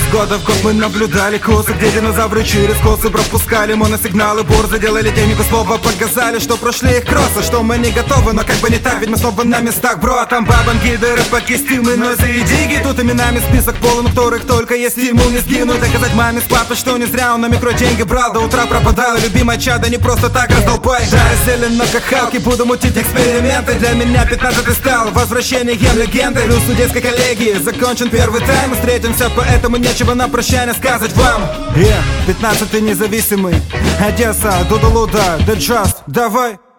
года в год мы наблюдали косы, где динозавры через косы пропускали моносигналы, борзы делали технику слова, показали, что прошли их кроссы, что мы не готовы, но как бы не так, ведь мы снова на местах, бро. А там бабангиды, рэпаки, стимы, нойзы и диги. Тут именами список полон, у которых только есть стимул не сгинуть. Доказать маме с папой, что не зря он на микро деньги брал, до утра пропадал, и любимая чада не просто так раздолбай. Да, я зелено как Халки, буду мутить эксперименты. Для меня 15-й стал возвращением легенды. Плюс студенческой коллегии закончен первый тайм. Мы встретимся, поэтому нечего на прощание сказать вам. 15-й независимый, Одесса, Дудалуда, The Just, давай.